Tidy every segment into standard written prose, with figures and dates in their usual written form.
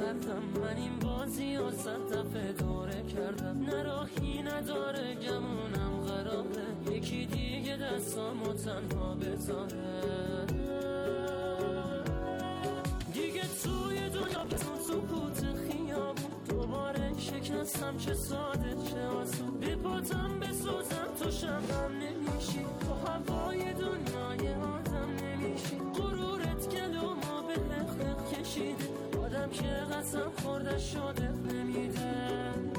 کردم، من این بازی و 100 دفعه دوره کردم، نه راهی نداره گمونم قراره یکی دیگه دستامو تنها بذاره. دیگه توی دنیا بزن سکوت خیابون دوباره شکستم، چه ساده چه آسون، به پاتم بسوزم تو شبم نمیشی، تو هوای دنیای آدم نمیشی، غرورت گلومو به حق کشیده، آدم که قسم خورده شده نمیده.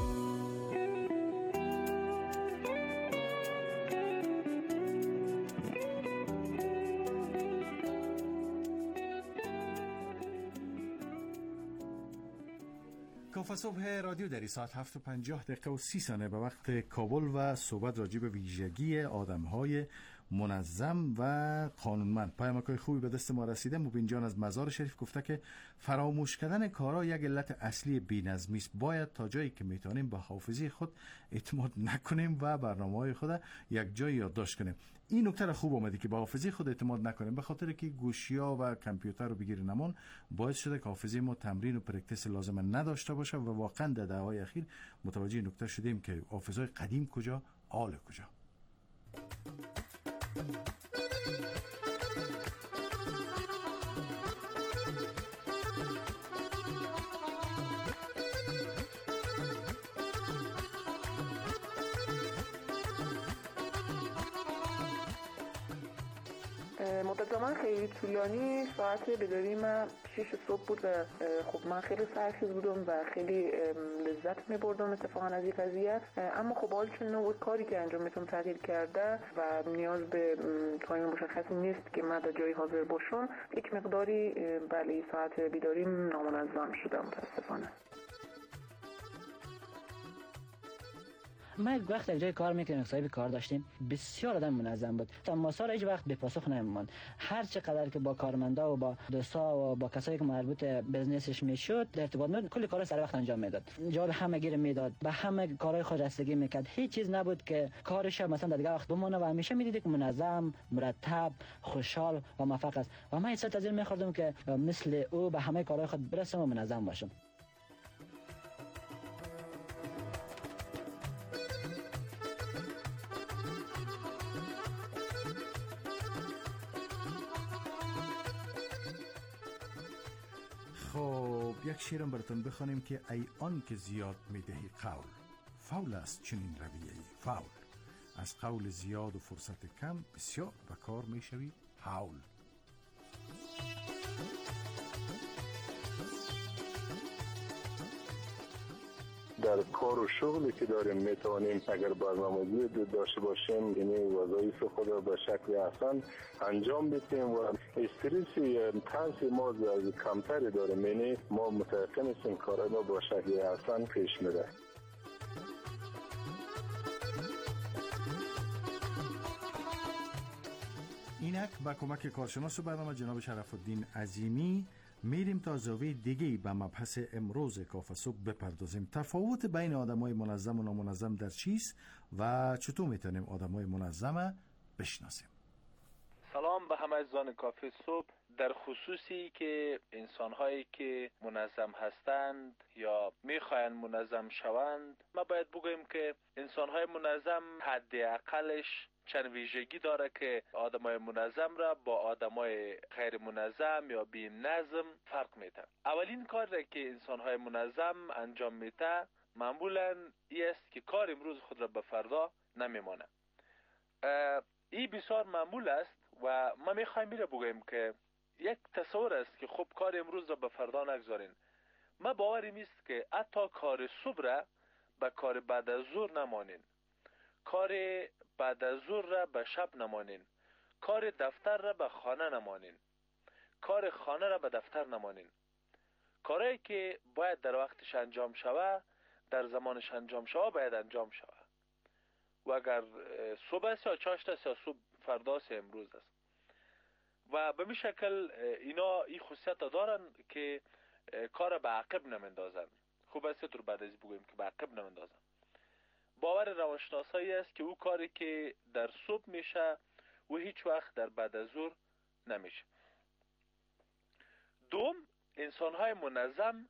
کافه صبح رادیو در ساعت 7:50 و 30 به وقت کابل و صحبت راجع به ویژگی آدم‌های منظم و قانونمند. پیامک‌های خوبی به دست ما رسیده. مبین جان از مزار شریف گفته که فراموش کردن کارا یک علت اصلی بی‌نظمی است. باید تا جایی که میتونیم به حافظه خود اعتماد نکنیم و برنامه‌های خود یک جای یادداشت کنیم. این نکته خوب اومده که به حافظه خود اعتماد نکنیم، به خاطر که گوشی‌ها و کامپیوتر رو بگیریم نمون باعث شده که حافظه ما تمرین و پرکتیس لازم نداشته باشه و واقعا در دهه‌های اخیر متوجه نکته شدیم که حافظه‌های قدیم کجا، حال کجا. مدت زمان خیلی طولانی ساعت بیداری من 6 صبح بود و خب من خیلی سرخیز بودم و خیلی لذت می‌بردم اتفاقا از این قضیه، اما خب حال چون نوع کاری که انجام میتونم تغییر کرده و نیاز به تایم مشخصی نیست که من در جای حاضر باشم، یک مقداری بله ساعت بیداری نامنظم شده متاسفانه. ما یک وقت یک جای کار میکنیم، صاحب کار داشتیم، بسیار آدم منظم بود، اما سال هیچ وقت به پاسخ نمیموند. هر چقدر که با کارمندا و با دوستا و با کسایی که مربوط به بزنسش میشد در ارتباط بود، کلی کارا سر وقت انجام میداد، جواب همه گیر میداد، به همه کارهای خود رسیدگی میکرد، هیچ چیز نبود که کارش مثلا دیگه وقت بمونه و همیشه میدیدی که منظم، مرتب، خوشحال و موفق است. و من حسات از این میخوردم که مثل او به همه کارهای خود برسم و منظم باشم. یک شیرم براتون بخوانیم که ای آن که زیاد میدهی قول، فول است چنین رویه‌ای فول، از قول زیاد و فرصت کم بسیار به کار میشوی حول. در کار و شغلی که داریم میتوانیم اگر برنامه‌ریزی داشته باشیم، یعنی وظایف خود را به شکل احسن انجام بدیم و استرس تنس ما از کمتری داریم، یعنی ما متوقع نیستیم کارا را با شکل احسن پیش میره. اینک با کمک کارشناس برنامه جناب شرف الدین عظیمی میریم تا زاویه دیگه‌ای به مبحث امروز کافه صبح بپردازیم. تفاوت بین آدمای منظم و نامنظم در چیست و چطور میتونیم آدمای منظم بشناسیم؟ سلام به همه عزیزان کافه صبح. در خصوصی که انسان‌هایی که منظم هستند یا می‌خواهند منظم شوند، ما باید بگوییم که انسان‌های منظم حداقلش چند ویژگی داره که آدمای منظم را با آدمای غیر منظم یا بی نظم فرق میده. اولین کار را که انسان‌های منظم انجام میده معمولاً این است که کار امروز خود را به فردا نمیمانه. این بسیار معمول است و ما میخوایم میره بگویم که یک تصور است که خب کار امروز را به فردا نگذارین. ما باوریم است که حتی کار صبح را به کار بعد از ظهر نمانین، کار بعد از ظهر را به شب نمانین، کار دفتر را به خانه نمانین، کار خانه را به دفتر نمانین. کارهایی که باید در وقتش انجام شود در زمانش انجام شود باید انجام شود و اگر صبح است یا چاشت است یا صبح فرداست امروز است. و به می شکل اینا این خصوصیت دارن که کار به عقب نمیندازن. خوب است تو بعد از بگویم که به عقب نمیندازن. باور روانشناسایی است که او کاری که در صبح میشه و هیچ وقت در بعد از ظهر نمیشه. دوم، انسان‌های منظم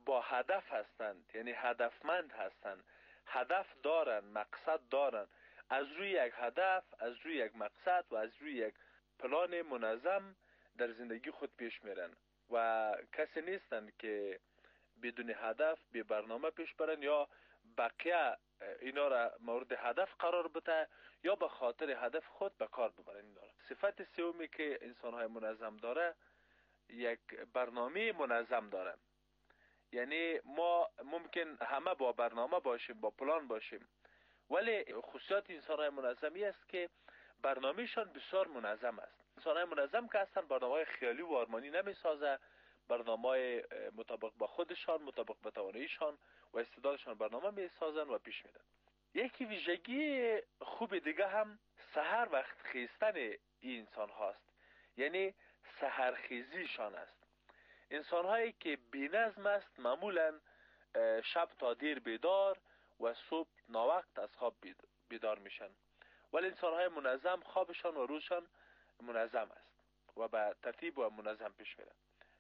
با هدف هستند، یعنی هدفمند هستند، هدف دارن، مقصد دارن، از روی یک هدف، از روی یک مقصد و از روی یک پلان منظم در زندگی خود پیش میرن و کسی نیستند که بدون هدف بی برنامه پیش برن یا بقیه اینا را مورد هدف قرار بده یا به خاطر هدف خود به کار ببرن. اینا را. صفت سومی که انسان‌های منظم داره یک برنامه منظم دارن. یعنی ما ممکن همه با برنامه باشیم، با پلان باشیم، ولی خصوصیات انسان‌های منظمی است که برنامه‌شان بسیار منظم است. انسان‌های منظم که هستن برنامه‌های خیالی و آرمانی نمی‌سازه، برنامه‌های مطابق با خودشان، مطابق با تواناییشان و استعدادشان برنامه می‌سازن و پیش میرن. یکی ویژگی خوب دیگه هم سحر وقت خیستن این انسان هاست، یعنی سحرخیزیشان است. انسان‌هایی که بی‌نظم است معمولاً شب تا دیر بیدار و صبح ناوقت از خواب بیدار میشن، ولی انسان‌های منظم خوابشان و روزشان منظم است و به ترتیب و منظم پیش میرن.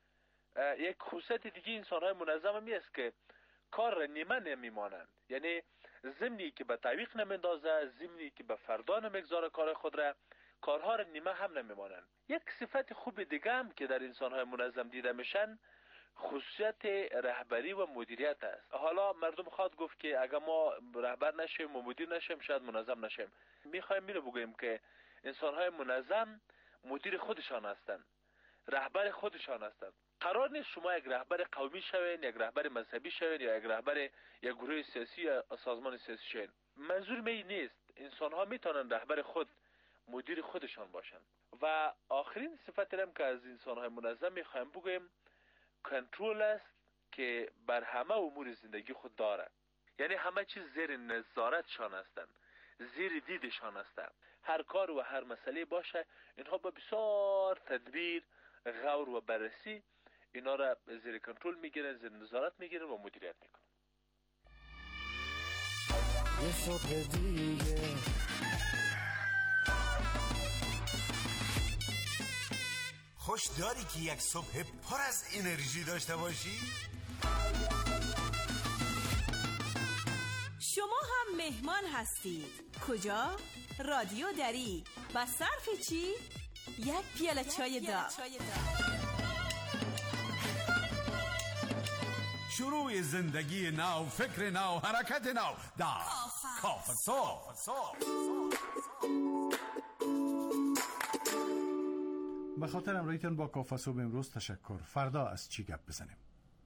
یک خصوصیت دیگه انسان‌های منظم هم است که کار را نیمه نمیمانند، یعنی ضمنی که به تعویق نمیندازه، ضمنی که به فردا نمیگذاره کار خود را، کارها را نیمه هم نمیمانند. یک صفت خوب دیگه هم که در انسان‌های منظم دیده میشن خصوصیت رهبری و مدیریت است. حالا مردم خواهد گفت که اگر ما رهبر نشیم و مدیر نشیم شاید منظم نشیم. میخوایم اینو بگویم که انسان‌های منظم مدیر خودشان هستند، رهبر خودشان هستند. قرار نیست شما یک رهبر قومی شوین، یک رهبر مذهبی شوین یا یک رهبر یک گروه سیاسی یا سازمان سیاسی شوین. منظور می نیست. انسان‌ها میتونن رهبر خود، مدیر خودشان باشند. و آخرین صفت هم که از انسان‌های منظم میخوایم بگویم کنترل است که بر همه امور زندگی خود داره، یعنی همه چیز زیر نظارتشان هستند، زیر دیدشان هستند. هر کار و هر مسئله باشه اینها با بسیار تدبیر، غور و بررسی اینا را زیر کنترل میگیرن، زیر نظارت میگیرن و مدیریت میکنن. یه صبح دیگه خوش داری که یک صبح پر از انرژی داشته باشی؟ شما هم مهمان هستید. کجا؟ رادیو دری. و صرف چی؟ یک پیاله چای داغ. شروع زندگی نو، فکر نو، حرکت نو در کافه صبح. به خاطر همراهیتون با کافه صبح امروز تشکر. فردا از چی گپ بزنیم؟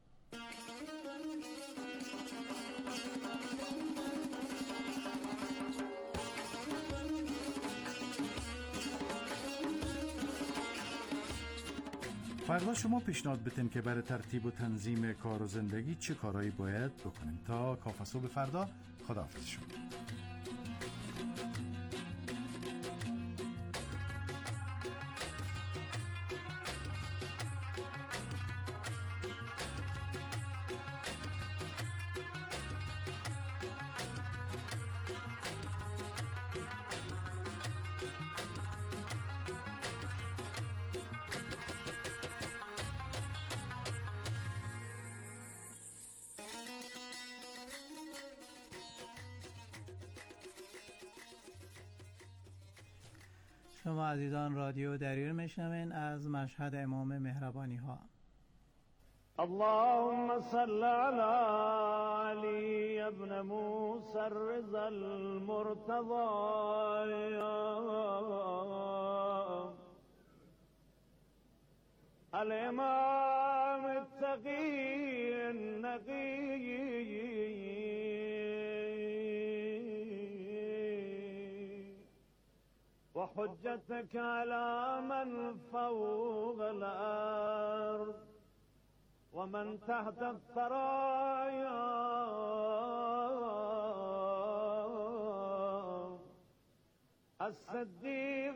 فردا شما پیشنهاد بتین که برای ترتیب و تنظیم کار و زندگی چه کارهایی باید بکنیم. تا کافه صبح فردا، خداحافظ شما. شما عزیزان رادیو دری میشنوین از مشهد امام مهربانی ها. اللهم صل على علي ابن موسى الرضا المرتضى الامام التقي النقي وحجتك على من فوق الأرض ومن تحت الثرايا الصديق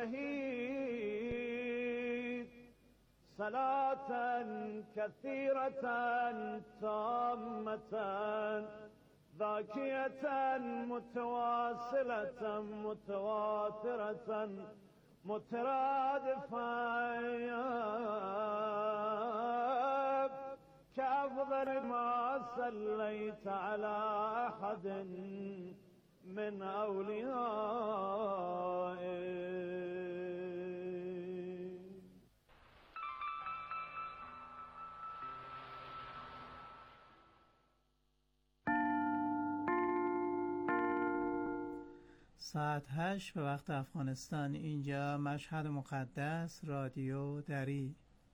الشهيد صلاة كثيرة تامة ذاكية متواصلة متواترة مترادفة كأفضل ما صليت على أحد من أوليائك. ساعت 8 به وقت افغانستان. اینجا مشهد مقدس، رادیو دری.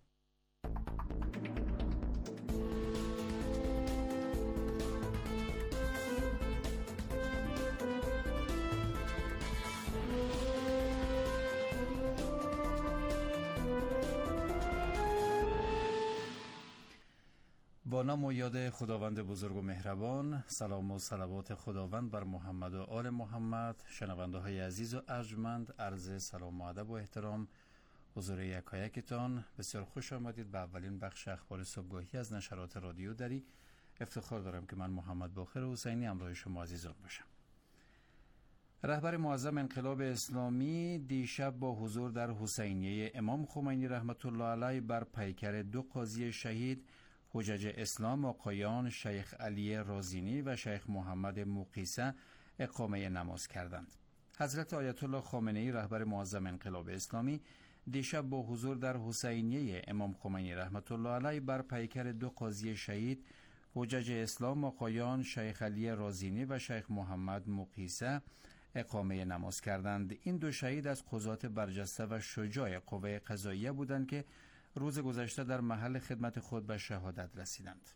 با نام و یاد خداوند بزرگ و مهربان، سلام و صلوات خداوند بر محمد و آل محمد. شنونده های عزیز و ارجمند، عرض سلام و ادب و احترام حضور یکایکتان. بسیار خوش آمدید به اولین بخش اخبار صبحگاهی از نشرات رادیو دری. افتخار دارم که من محمد باقر حسینی همراه شما عزیزان باشم. رهبر معظم انقلاب اسلامی دیشب با حضور در حسینیه امام خمینی رحمت الله علیه بر پیکر دو قاضی شهید حجج اسلام آقایان شیخ علی رازینی و شیخ محمد موقیسه اقامه نماز کردند. حضرت آیت الله خامنه‌ای رهبر معظم انقلاب اسلامی دیشب با حضور در حسینیه امام خمینی رحمت الله علیه بر پیکر دو قاضی شهید حجج اسلام آقایان شیخ علی رازینی و شیخ محمد موقیسه اقامه نماز کردند. این دو شهید از قضات برجسته و شجاع قوه قضاییه بودند که روز گذشته در محل خدمت خود به شهادت رسیدند.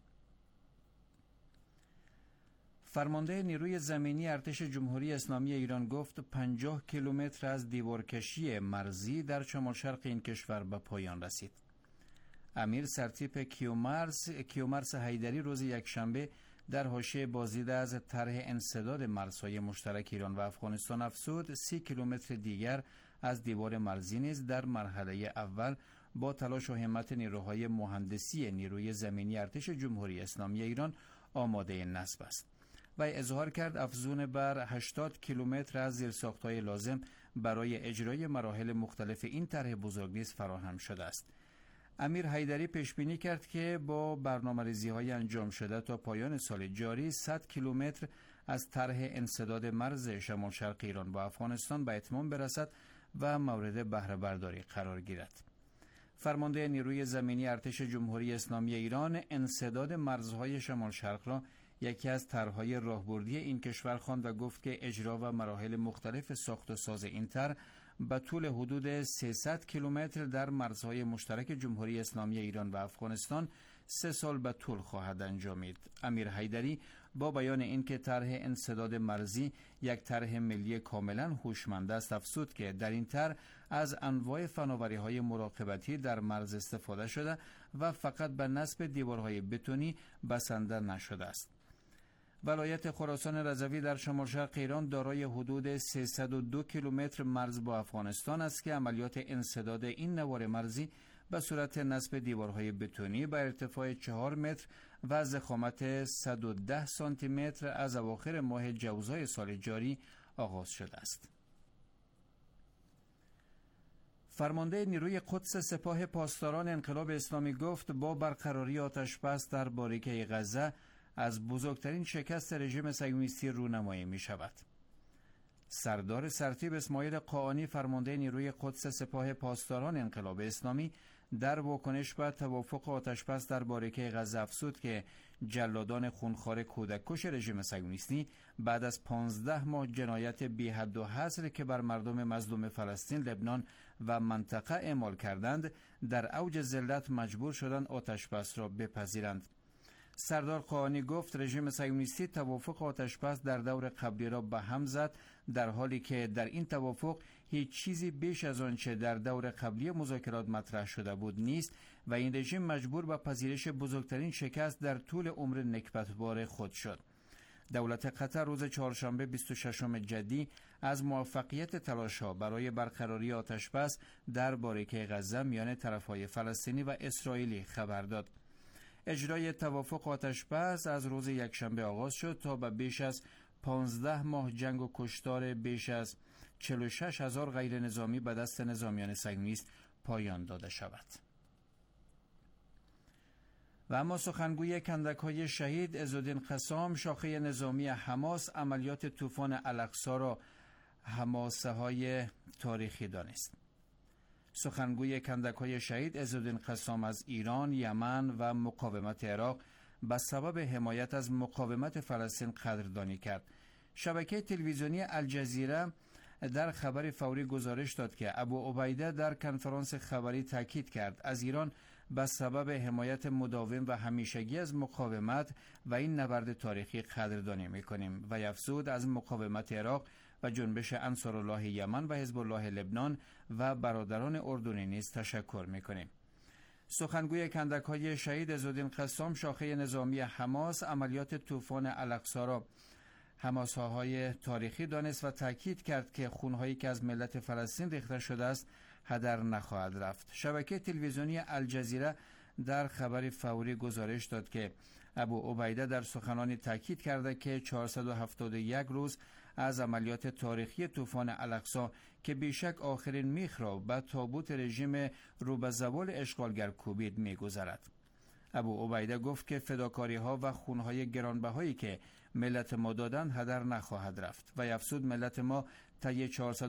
فرمانده نیروی زمینی ارتش جمهوری اسلامی ایران گفت 50 کیلومتر از دیوارکشی مرزی در شمال شرق این کشور به پایان رسید. امیر سرتیپ کیومرث حیدری روز یکشنبه در حاشیه بازدید از طرح انسداد مرزهای مشترک ایران و افغانستان افزود 30 کیلومتر دیگر از دیوار مرزی نیز در مرحله اول با تلاش و همت نیروهای مهندسی نیروی زمینی ارتش جمهوری اسلامی ایران آماده نصب است. و اظهار کرد افزون بر 80 کیلومتر از زیرساخت‌های لازم برای اجرای مراحل مختلف این طرح بزرگ نیز فراهم شده است. امیر حیدری پیش بینی کرد که با برنامه‌ریزی‌های انجام شده تا پایان سال جاری 100 کیلومتر از طرح انسداد مرز شمال شرق ایران با افغانستان به اتمام برسد و مورد بهره برداری قرار گیرد. فرمانده نیروی زمینی ارتش جمهوری اسلامی ایران انسداد مرزهای شمال شرق را یکی از طرح‌های راهبردی این کشور خواند و گفت که اجرا و مراحل مختلف ساخت و ساز این طرح به طول حدود 300 کیلومتر در مرزهای مشترک جمهوری اسلامی ایران و افغانستان 3 سال به طول خواهد انجامید. امیر حیدری با بیان اینکه طرح انسداد مرزی یک طرح ملی کاملا هوشمند است افزود که در این طرح از انواع فناوری‌های مراقبتی در مرز استفاده شده و فقط به نصب دیوارهای بتونی بسنده نشده است. ولایت خراسان رضوی در شمال شرق ایران دارای حدود 302 کیلومتر مرز با افغانستان است که عملیات انسداد این نوار مرزی به صورت نصب دیوارهای بتونی با ارتفاع 4 متر و ضخامت 110 سانتی متر از اواخر ماه جوزای سال جاری آغاز شده است. فرمانده نیروی قدس سپاه پاسداران انقلاب اسلامی گفت با برقراری آتش‌بس در باریکه غزه از بزرگترین شکست رژیم صهیونیستی رونمایی می شود. سردار سرتیپ اسماعیل قاآنی فرمانده نیروی قدس سپاه پاسداران انقلاب اسلامی در واکنش به توافق آتش‌بس در باریکه غزه افزود که جلادان خونخوار کودککش رژیم صهیونیستی بعد از 15 ماه جنایت بی حد و حصر که بر مردم مظلوم فلسطین، لبنان و منطقه اعمال کردند در اوج ذلت مجبور شدند آتش‌بس را بپذیرند. سردار قاآنی گفت رژیم صهیونیستی توافق آتش‌بس در دور قبلی را به هم زد در حالی که در این توافق هیچ چیزی بیش از آنچه در دور قبلی مذاکرات مطرح شده بود نیست و این رژیم مجبور به پذیرش بزرگترین شکست در طول عمر نکبتبار خود شد. دولت قطر روز چهارشنبه 26 جدی از موفقیت تلاش‌ها برای برقراری آتش‌بس در باریکه غزه میان طرف‌های فلسطینی و اسرائیلی خبر داد. اجرای توافق آتش‌بس از روز یکشنبه آغاز شد تا به بیش از 15 ماه جنگ و کشتار بیش از 46,000 غیر نظامی به دست نظامیان صهیونیست پایان داده شود. و اما سخنگوی کندک‌های شهید عزالدین قسام شاخه نظامی حماس عملیات طوفان الاقصی را حماسه‌های تاریخی دانست. سخنگوی کندک‌های شهید عزالدین قسام از ایران، یمن و مقاومت عراق به سبب حمایت از مقاومت فلسطین قدردانی کرد. شبکه تلویزیونی الجزیره در خبر فوری گزارش داد که ابو عبیده در کنفرانس خبری تاکید کرد از ایران به سبب حمایت مداوم و همیشگی از مقاومت و این نبرد تاریخی قدردانی می‌کنیم و افزود از مقاومت عراق و جنبش انصارالله یمن و حزب الله لبنان و برادران اردنی نیز تشکر می‌کنیم. سخنگوی کندک‌های شهید عزالدین قسام شاخه نظامی حماس عملیات طوفان الاقصی را حماسه‌های تاریخی دانست و تاکید کرد که خونهایی که از ملت فلسطین ریخته شده است هدر نخواهد رفت. شبکه تلویزیونی الجزیره در خبر فوری گزارش داد که ابو عبیده در سخنانی تاکید کرده که 471 روز از عملیات تاریخی طوفان الاقصی که بیشک آخرین میخ را به تابوت رژیم رو به زوال اشغالگر کوبید میگذرد. ابو عبیده گفت که فداکاری‌ها و خونهای گرانبهایی که ملت ما دادند هدر نخواهد رفت و افزود ملت ما طی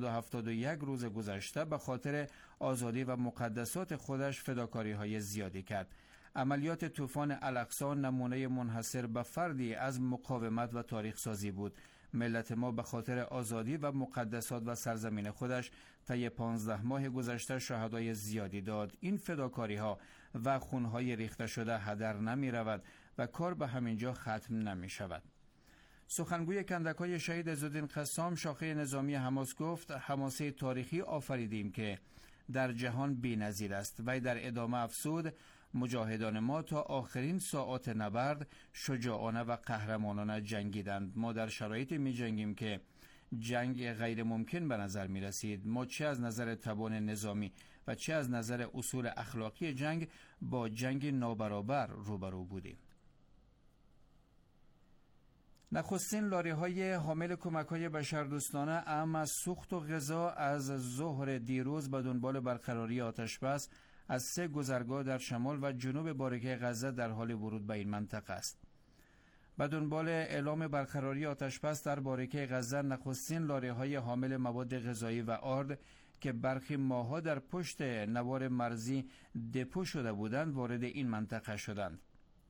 471 روز گذشته به خاطر آزادی و مقدسات خودش فداکاری‌های زیادی کرد. عملیات طوفان الاقصی نمونه منحصر به فردی از مقاومت و تاریخ سازی بود. ملت ما به خاطر آزادی و مقدسات و سرزمین خودش طی 15 ماه گذشته شهادای زیادی داد. این فداکاری‌ها و خونهای ریخته شده هدر نمی رود و کار به همینجا ختم نمی شود. سخنگوی کندک‌های شهید عزالدین قسام شاخه نظامی حماس گفت حماسه تاریخی آفریدیم که در جهان بی‌نظیر است و در ادامه افزود مجاهدان ما تا آخرین ساعات نبرد شجاعانه و قهرمانانه جنگیدند. ما در شرایطی می جنگیم که جنگ غیر ممکن به نظر می رسید. ما چه از نظر توان نظامی و چه از نظر اصول اخلاقی جنگ با جنگ نابرابر روبرو بودیم. نخستین لاری‌های حامل کمک‌های بشردوستانه اعم از سوخت و غذا از ظهر دیروز به دنبال برقراری آتش‌بس از 3 گذرگاه در شمال و جنوب باریکه غزه در حال ورود به این منطقه است. به دنبال اعلام برقراری آتش‌بس در باریکه غزه نخستین لاری‌های حامل مواد غذایی و آرد که برخی ماه‌ها در پشت نوار مرزی دپو شده بودند وارد این منطقه شدند.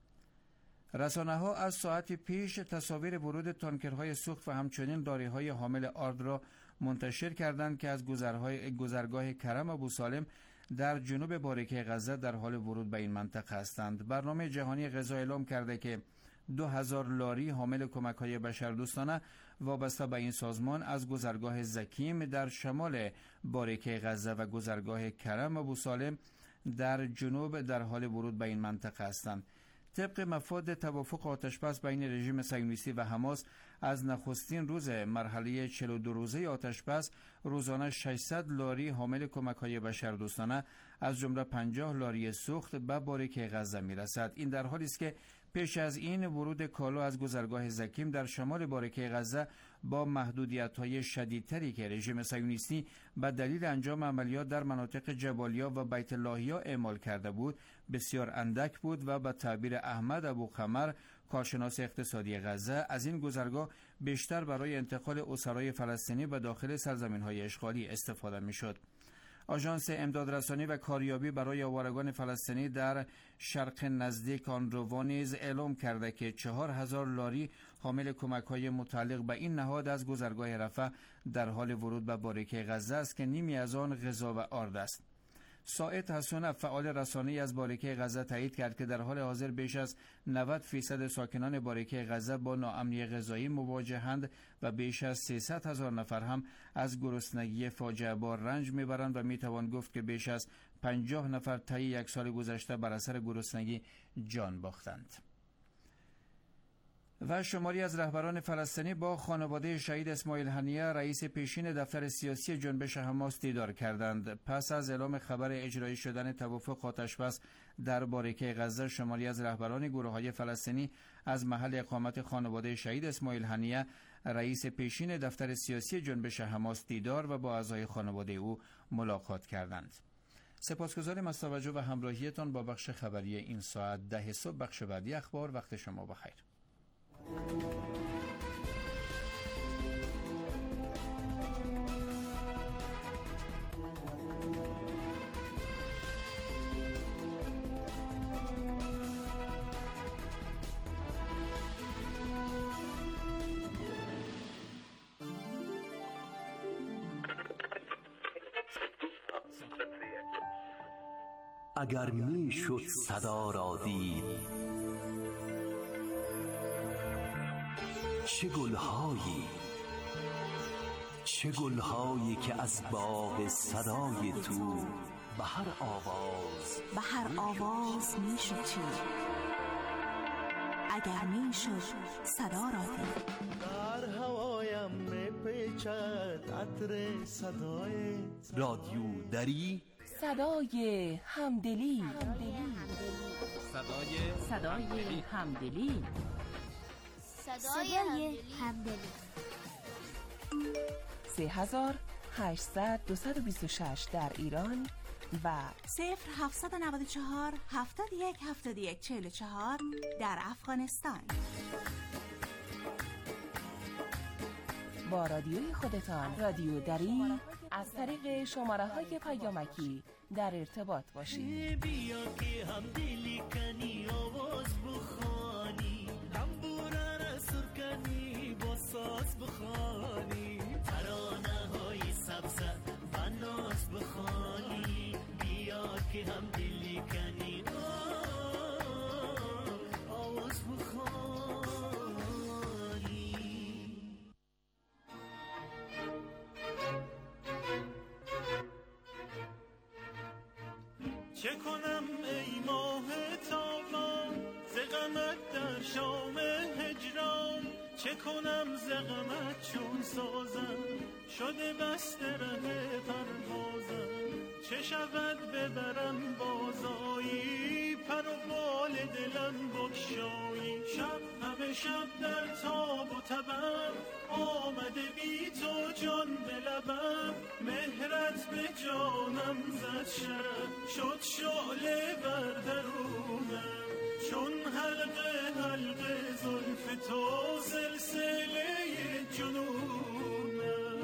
رسانه‌ها از ساعتی پیش تصاویر ورود تانکرهای سوخت و همچنین لاری‌های حامل آرد را منتشر کردند که از گذرگاه کرم ابوسالم در جنوب باریکه غزه در حال ورود به این منطقه هستند. برنامه جهانی غذا اعلام کرده که 2000 لاری حامل کمک‌های بشردوستانه وابسته به این سازمان از گذرگاه زکیم در شمال باریکه غزه و گذرگاه کرم ابوسالم در جنوب در حال ورود به این منطقه هستند. طبق مفاد توافق آتشبس بین رژیم صهیونیستی و حماس از نخستین روز مرحله 42 روزه آتشبس روزانه 600 لاری حامل کمک‌های بشردوستانه از جمله 50 لاری سوخت به باریکه غزه می‌رسد. این در حالی است که پیش از این ورود کالا از گذرگاه زکیم در شمال باریکه غزه با محدودیت‌های شدیدتری که رژیم صهیونیستی به دلیل انجام عملیات در مناطق جبالیا و بیت لاهیا اعمال کرده بود بسیار اندک بود و به تعبیر احمد ابوخمر کارشناس اقتصادی غزه از این گذرگاه بیشتر برای انتقال اسرای فلسطینی به داخل سرزمین‌های اشغالی استفاده می‌شد. آژانس امدادرسانی و کاریابی برای آوارگان فلسطینی در شرق نزدیک آندرووا نیز اعلام کرده که 4000 لاری حامل کمک‌های متعلق به این نهاد از گذرگاه رفح در حال ورود به باریکه غزه است که نیمی از آن غذا و آرد است. ساعد حسون فعال رسانه‌ای از باریکه غزه تایید کرد که در حال حاضر بیش از 90% ساکنان باریکه غزه با ناامنی غذایی مواجهند و بیش از 300,000 نفر هم از گرسنگی فاجعه بار رنج میبرند و میتوان گفت که بیش از 50 نفر طی یک سال گذشته بر اثر گرسنگی جان باختند. و شماری از رهبران فلسطینی با خانواده شهید اسماعیل هنیه رئیس پیشین دفتر سیاسی جنبش حماس دیدار کردند. پس از اعلام خبر اجرایی شدن توافق آتشبس در باریکه غزه شماری از رهبران گروه‌های فلسطینی از محل اقامت خانواده شهید اسماعیل هنیه رئیس پیشین دفتر سیاسی جنبش حماس دیدار و با اعضای خانواده او ملاقات کردند. سپاسگزاریم از توجه و همراهیتان با بخش خبری این ساعت 10 صبح. بخش بعدی اخبار. وقت شما بخیر. اگر می شد صدا را دید، چه گلهایی که از باغ صدای تو به هر آواز می شد چید. اگر می شد صدا را دید. در هوایم می پیچد عطر صدایت. رادیو دری، صدای همدلی. صدای همدلی. 3800-226 در ایران و 0794-71-71-44 در افغانستان. با رادیوی خودتان، رادیو دری، از طریق شماره‌های پیامکی در ارتباط باشید. بیا که هم دلی کنی آواز بخوانی، تنبوره را سر کنی با ساز بخوانی، ترانه های سبز و ناز بخوانی. بیا که هم دلی کنی آواز بخوانی. چه کنم ای ماه تابان ز غمت در شام هجران، چه کنم ز غمت چون سازم شده بسته ره پروازم. چه شود ببرم بازایی پر و بال دلم بگشایی. شب همه شب در تاب و تبم آمده بی تو جان به لبم. مهرت به جانم زد شرم شد شعله بر درونم. چون حلقه حلقه زلف تو سلسله جنونم.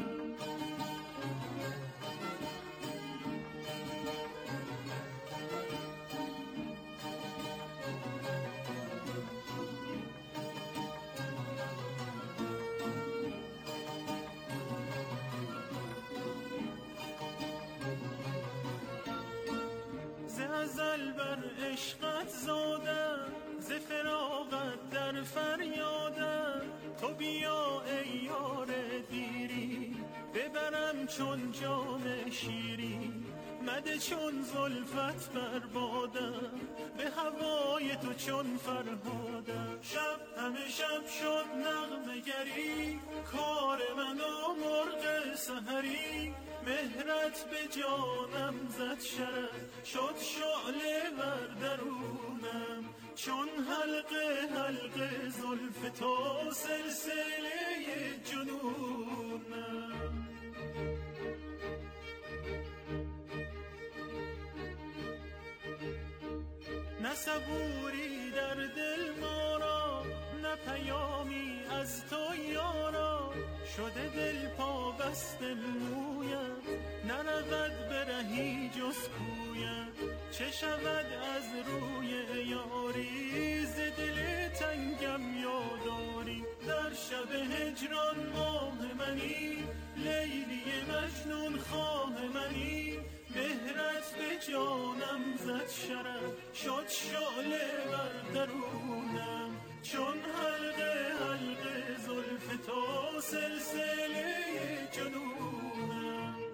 ز ازل بر عشقت زادم، ز فراقت در فریادم. تو بیا ای یار دیری ببرم چون جام شیری. مده چون زلفت بربادم به هوای تو چون فرهادم. شب همه شب شد نغمه گری کار من و مرغ سحری. مهرت به جانم زد شرم شد شعله بر درونم. چون حلقه حلقه زلف تو سلسله جنونم. نه صبوری در دل ما را، نه پیامی از تو یارا. شده دل پا بسته مویت، نرود برهی جز کویت. چه شود از روی یاری ز دل تنگم یاداری. در شب هجران ماه منی لیلی مجنون خواه منی. مهرت به جانم زد شرم شد شعله بر درونم. چون حلقه حلقه زلف تو سلسله جنونم.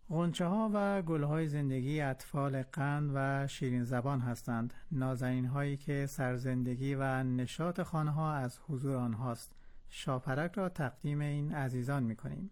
غنچه‌ها و گل‌های زندگی اطفال قند و شیرین زبان هستند، نازنین‌هایی که سرزندگی و نشاط خانه‌ها از حضور آنهاست. شاپرک را تقدیم این عزیزان می‌کنیم.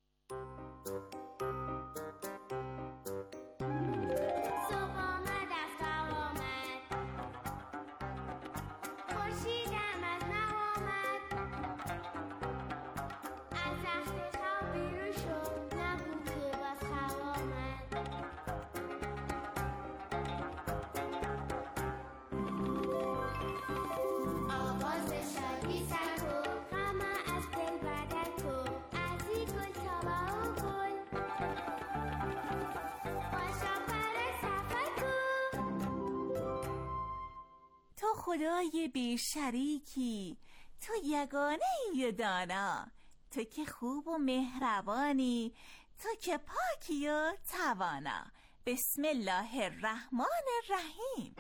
خدای بی شریکی، تو یگانه ای و دانا، تو که خوب و مهربانی، تو که پاکی و توانا. بسم الله الرحمن الرحیم.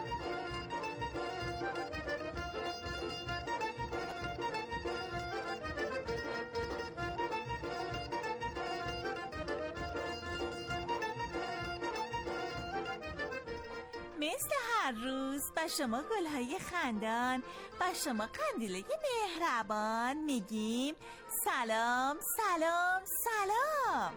مثل هر روز با شما گلهای خندان، با شما قندیله مهربان میگیم سلام سلام سلام.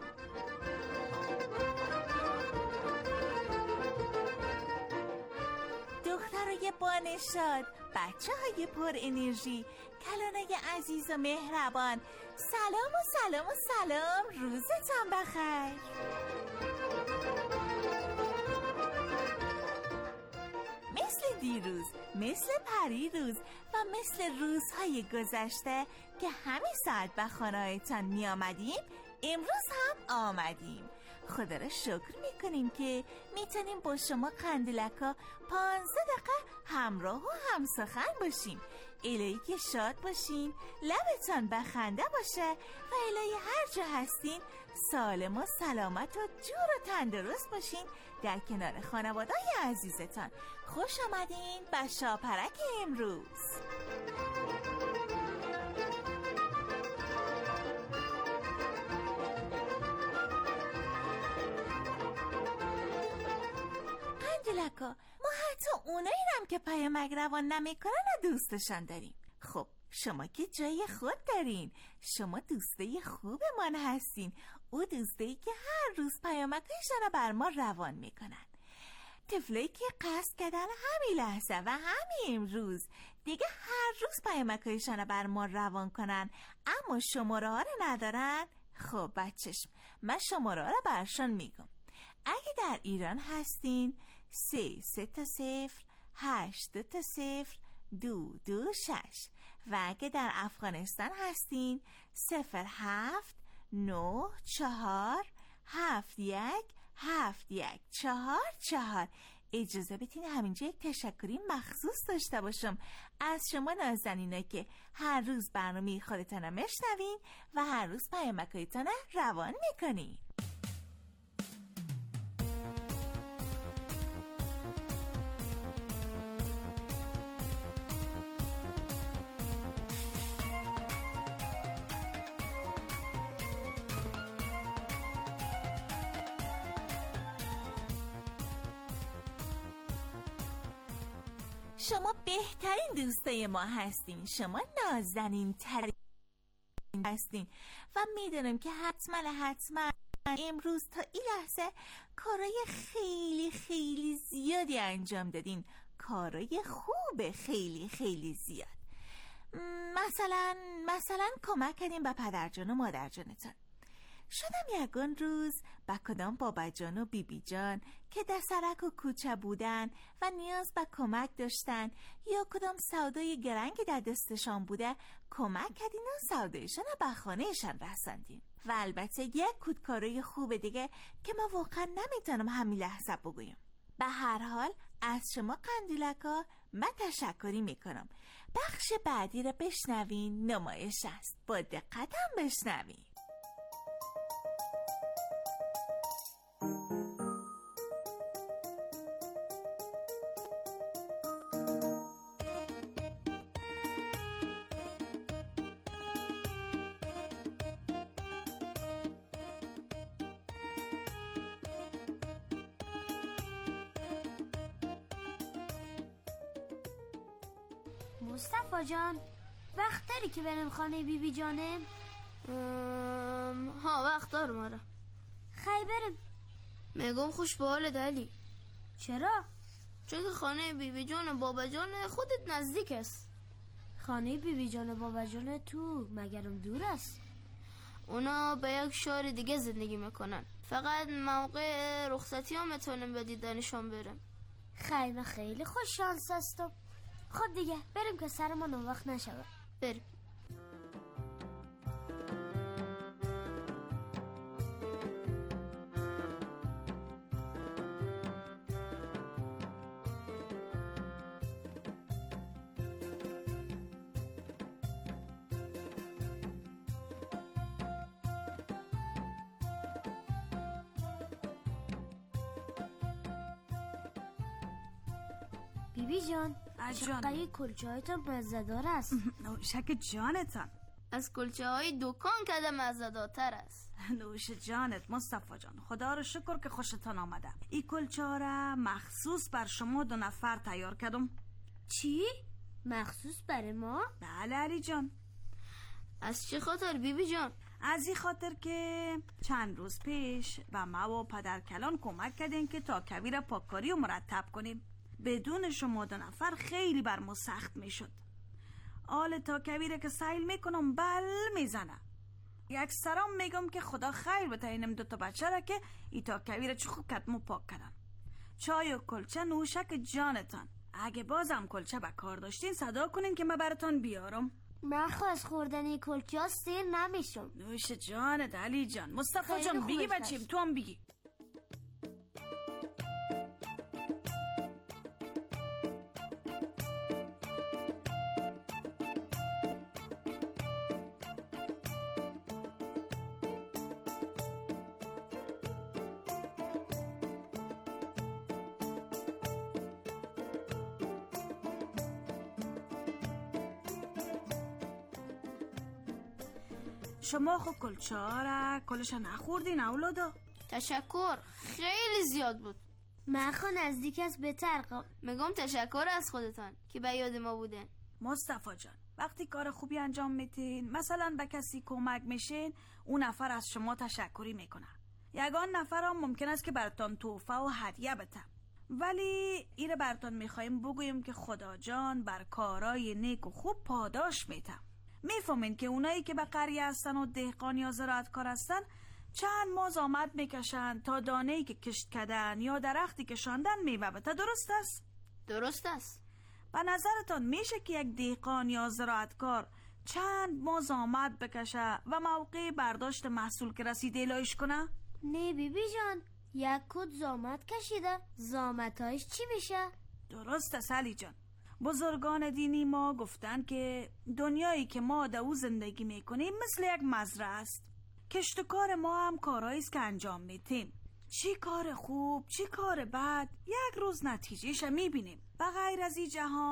دخترای بانشاد، بچه های پر انرژی، کلانای عزیز و مهربان، سلام و سلام و سلام، روزتان بخیر. مثل دیروز، مثل پریروز و مثل روزهای گذشته که همین ساعت به خانه‌تان می آمدیم، امروز هم آمدیم. خدا را شکر میکنیم که میتونیم با شما قندیلکا 15 دقیقه همراه و همسخن باشیم. الهی که شاد باشین، لبتان بخنده باشه و الهی هر جا هستین سالم و سلامت و جور و تندرست باشین در کنار خانواده‌ی عزیزتان. خوش آمدین به شاپرک امروز. قندیلکا، ما حتی اونایی هم که پیامک روان نمیکنن و دوستشان داریم. خب شما که جای خود دارین، شما دوسته خوب من هستین، او دوسته‌ای که هر روز پیامکشان بر ما روان میکنن. طفلایی که قصد کردن همین لحظه و همین امروز دیگه هر روز پیامکشان بر ما روان کنن اما شماره ها رو ندارن. خب بچه‌ش، من شماره ها رو برشان میگم. اگه در ایران هستین 3-8-2-6 و اگه در افغانستان هستین 07947171714. اجازه بدین همینجا یک تشکری مخصوص داشته باشم از شما نازنینا که هر روز برنامه خودتان میشنوین و هر روز پیامکایتان روان میکنین. شما بهترین دوستای ما هستین، شما نازنین ترین هستین و میدونم که حتما امروز تا این لحظه کارای خیلی خیلی زیادی انجام دادین، کارای خوب خیلی خیلی زیاد. مثلا کمک کردین به پدرجان و مادرجانتان. شدم یگان روز با کدام بابا جان و بیبی جان که دسرک و کوچه بودن و نیاز به کمک داشتن یا کدام سودای گرنگ در دستشان بوده کمک کردین و سودایشان رو به خانهشان رساندین. و البته یک کودکارای خوب دیگه که ما واقعا نمیتونم همین لحظه بگویم. به هر حال از شما قندیلکا من تشکری میکنم. بخش بعدی رو بشنوین، نمایش است، با دقت هم بشنوین. مصطفی جان، وقت داری که بریم خانه بیبی جانم؟ ها وقت دارم. آره خیلی بریم. میگم خوش به حالت علی. چرا؟ چون که خانه بیبی جان و بابا جان خودت نزدیک است. خانه بیبی جان و بابا جان تو مگرم دور است؟ اونا به یک شهر دیگه زندگی میکنن. فقط موقع رخصتی ها میتونم به دیدنشان برم. خیلی خوش شانس هستم. خب دیگه بریم که سرمان اون وقت نشود. بریم. بیبی جان، چقدر کلچه هایتان مزدار است. نوشک جانتان. از کلچه های دکان کده مزدارتر است. نوش جانت مصطفی جان، خدا رو شکر که خوشتان آمده. این کلچه ها را مخصوص بر شما 2 نفر تیار کردم. چی؟ مخصوص برای ما؟ بله علی جان. از چه خاطر بیبی جان؟ از این خاطر که چند روز پیش به ما و پدر کلان کمک کردین که تا کویر پاککاری و مرتب کنیم. بدون شما 2 نفر خیلی بر ما سخت میشد. آل تا کویره که سیل میکنم بل میزنه. یک سرام میگم که خدا خیر بده اینم 2 بچه را که ای تا کویره چه خوب کتمو پاک کردن. چای و کلچه نوشک جانتان. اگه بازم کلچه به کار داشتین صدا کنین که من براتون بیارم. من خواست خوردن کلچه ها سیر نمیشم. نوش جانت علی جان. مصطفی جان بگی بچیم، تو هم بگی. شما خب کلچه ها را کلش نخوردین اولادا؟ تشکر، خیلی زیاد بود. من خود نزدیک است بهتر. میگم تشکر از خودتان که به یاد ما بودن. مصطفی جان، وقتی کار خوبی انجام میتین، مثلا به کسی کمک میشین، اون نفر از شما تشکری میکنه. یگان نفر هم ممکن است که براتون تحفه و هدیه بده. ولی ایره براتون میخوایم بگویم که خدا جان بر کارای نیک و خوب پاداش میده. میفهمین که اونایی که به قریه هستن و دهقان یا زراعتکار هستن چند ماه زحمت میکشن تا دانه‌ای که کشت کردن یا درختی که شاندن میوه بده. درست است؟ درست است. به نظرتان میشه که یک دهقان یا زراعتکار چند ماه زحمت بکشه و موقع برداشت محصول که رسیده الهش کنه؟ نه بیبی جان، یک کد زحمت کشیده، زحمتایش چی میشه؟ درست است علی جان. بزرگان دینی ما گفتن که دنیایی که ما در او زندگی میکنیم مثل یک مزرعه است. کشتکار ما هم کارهایی است که انجام میدیم. چی کار خوب، چی کار بد، یک روز نتیجهش میبینیم. و غیر از این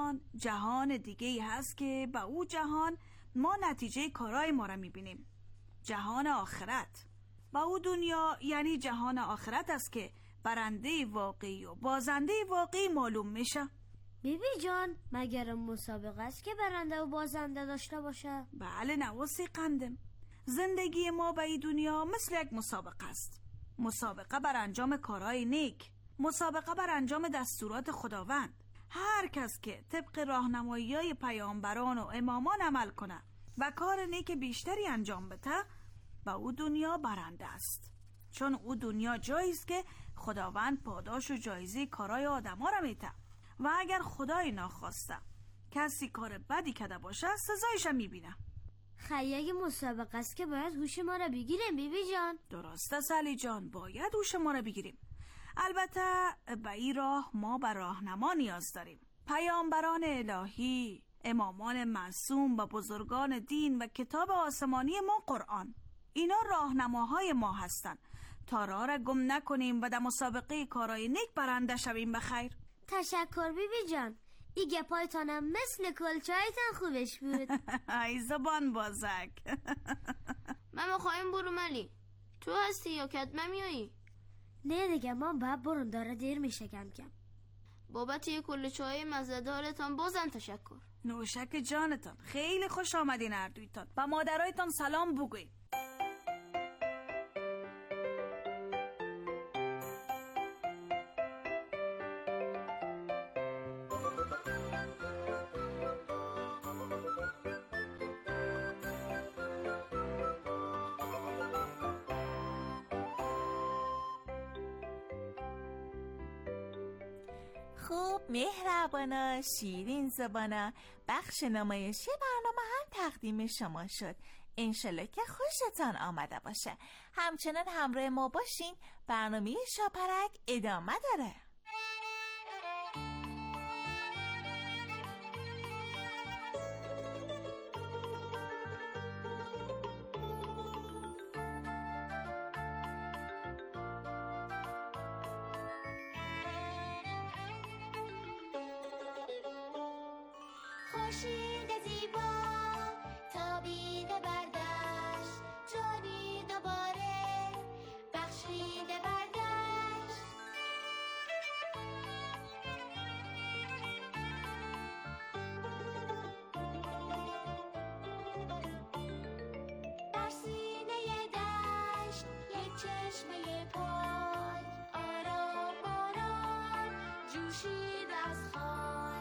جهان دیگه ای هست که با او جهان ما نتیجه کارهای ما را میبینیم. جهان آخرت. با او دنیا یعنی جهان آخرت است که برنده واقعی و بازنده واقعی معلوم میشه. بیبی جان، مگر مسابقه است که برنده و بازنده داشته باشه؟ بله نواسی قندم. زندگی ما به این دنیا مثل یک مسابقه است. مسابقه بر انجام کارهای نیک، مسابقه بر انجام دستورات خداوند. هر کس که طبق راهنمایی‌های پیامبران و امامان عمل کنه و کار نیک بیشتری انجام بده، به او دنیا برنده است. چون او دنیا جایی است که خداوند پاداش و جایزه کارهای آدم‌ها را میده. و اگر خدای ناخواسته کسی کار بدی کرده باشه سزایش میبینه. خیلی مسابقه است که باید هوش ما را بگیریم بیبی جان. درست است علی جان، باید هوش ما را بگیریم. البته به این راه ما به راهنما نیاز داریم. پیامبران الهی، امامان معصوم و بزرگان دین و کتاب آسمانی ما قرآن، اینا راهنماهای ما هستن تا راه را گم نکنیم و در مسابقه کارهای نیک برنده شویم. بخیر. تشکر بیبی جان، ای گپایتانم مثل کلچایتان خوبش بود. ای زبان بازک. من میخوایم برو ملی. تو هستی یا کدمه میایی؟ نه دیگه من باید برون، داره دیر میشه کم کم. بابت یه کلچه های مزدارتان بازم تشکر. نوشک جانتان، خیلی خوش آمدین هر دویتان. با مادرایتان سلام بگوین. خوب مهربانا، شیرین زبانا، بخش نمایشی برنامه هم تقدیم شما شد. انشالله که خوشتان آمده باشه. همچنان همراه ما باشین، برنامه شاپرک ادامه داره. خورشید زیبا تابیده بردشت، جانی دوباره بخشیده بردشت. در سینه دشت یک چشمه پاک، آرام آرام جوشید از خاک.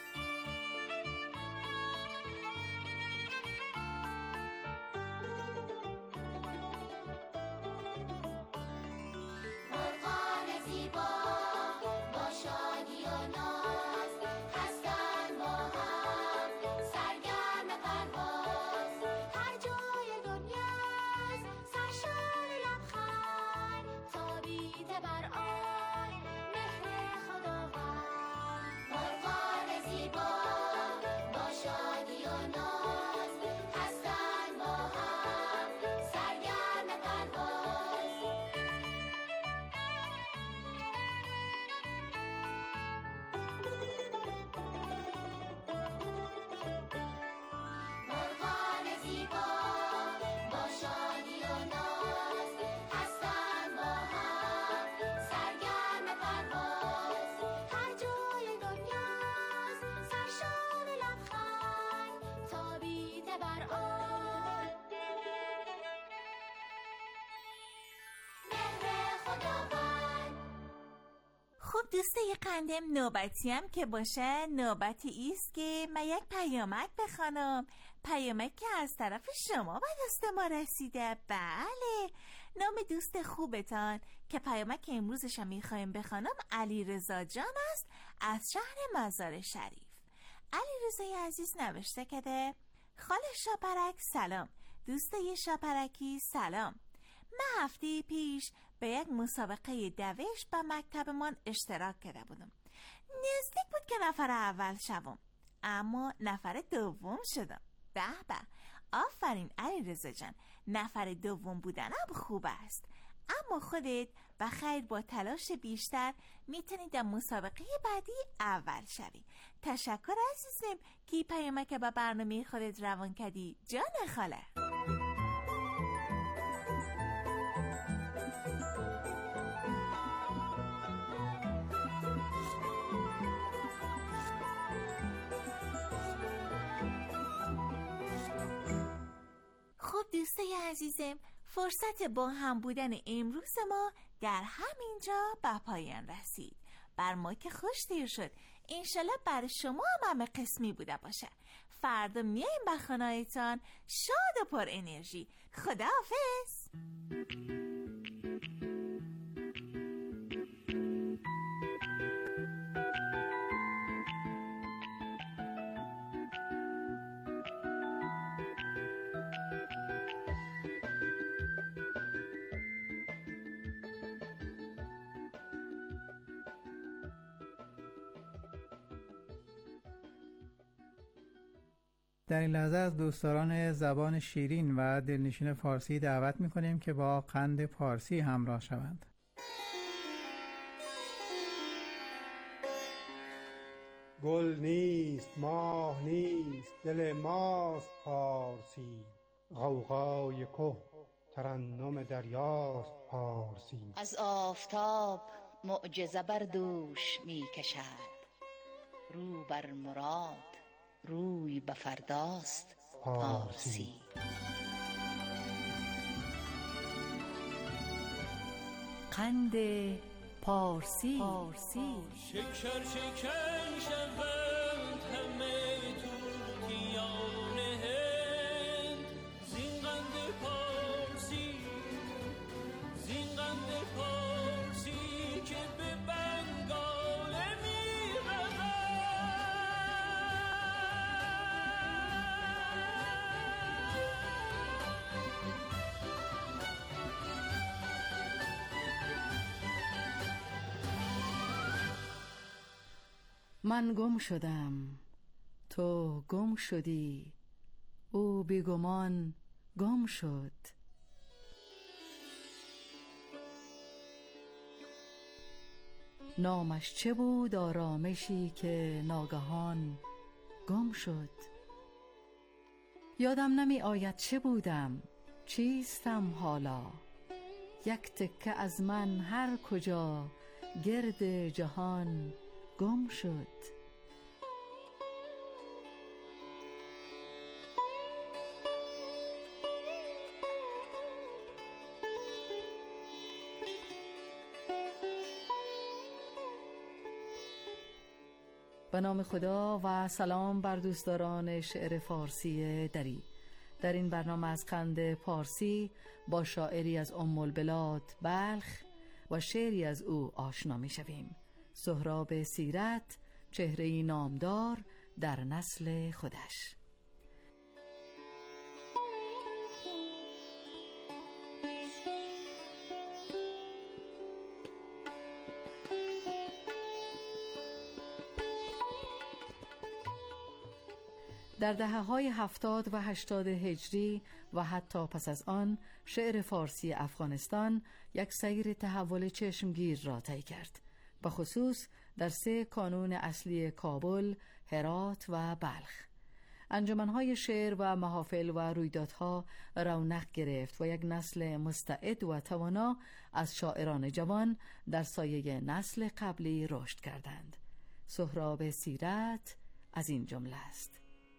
خب دوستای قندم، نوبتی هم که باشه، نوبتی ایست که من یک پیامک بخوانم. پیامک که از طرف شما به دست ما رسیده. بله، نام دوست خوبتان که پیامک امروزش میخوایم بخوانم علیرضا جان است از شهر مزار شریف. علیرضای عزیز نوشته که خاله شاپرک سلام، دوستای شاپرکی سلام. من هفته پیش به یک مسابقه دوش به مکتبمان اشتراک کرده بودم. نزدیک بود که نفر اول شوم، اما نفر دوم شدم. به به، آفرین علیرضا جان، نفر دوم بودنم خوب است، اما خودت بخیر با تلاش بیشتر میتونی در مسابقه بعدی اول شوی. تشکر عزیزم که پیامک به برنامه خودت روان کردی جان خاله. خب دوستای عزیزم، فرصت با هم بودن امروز ما در همینجا به پایان رسید. بر ما که خوش دیر شد، انشالله بر شما هم همه قسمی بوده باشه. فردا میایم به خانه‌تان شاد و پر انرژی. خداحافظ. در این لحظه از دوستداران زبان شیرین و دلنشین فارسی دعوت می‌کنیم که با قند پارسی همراه شوند. گل نیست، ماه نیست، دل ماست پارسی. غوغای که ترنم دریاست پارسی. از آفتاب معجزه بر دوش می کشد، رو بر مراد روی به فرداست پارسی. قند پارسی. شکر شکن شوند همه توتیان هند، زین قند پارسی، زین قند پارسی که به بنگال می‌رود. من گم شدم، تو گم شدی، او بیگمان گم شد. نامش چه بود آرامشی که ناگهان گم شد؟ یادم نمی آید چه بودم، چیستم حالا. یک تکه از من هر کجا گرد جهان گم شد. به نام خدا و سلام بر دوستداران شعر فارسی دری. در این برنامه از قند پارسی با شاعری از ام البلاد بلخ و شعری از او آشنا می شویم. سهراب سیرت، چهره‌ای نامدار در نسل خودش. در دهه‌های 70 و 80 هجری و حتی پس از آن شعر فارسی افغانستان یک سیر تحول چشمگیر را طی کرد، به خصوص در 3 کانون اصلی کابل، هرات و بلخ. انجمن‌های شعر و محافل و رویدادها رونق گرفت و یک نسل مستعد و توانا از شاعران جوان در سایه نسل قبلی رشد کردند. سهراب سیرت از این جمله است.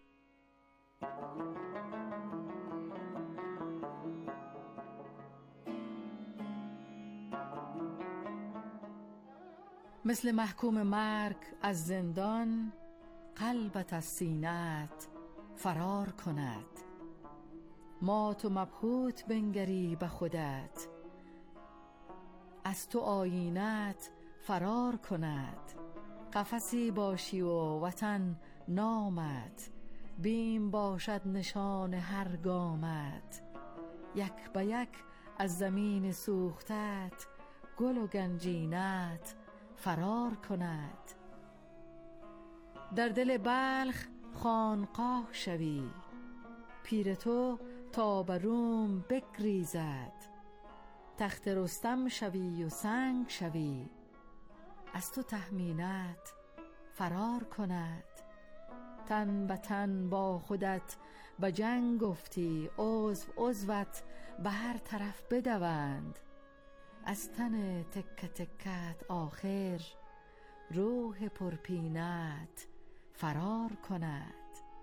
مثل محکوم مرگ از زندان، قلبت از سینه‌ات فرار کند. مات و مبهوت بنگری به خودت، از تو آیینت فرار کند. قفسی باشی و وطن نامت، بیم باشد نشان هر گامت. یک به یک از زمین سوختت، گل و گنجینت فرار کند. در دل بلخ خانقاه شوی، پیر تو تا به روم بگریزد. تخت رستم شوی و سنگ شوی، از تو تهمینت فرار کند. تن به تن با خودت به جنگ گفتی، عضو عضوت به هر طرف بدوند. از تن تکه تکت آخر، روح پرپینت فرار کند.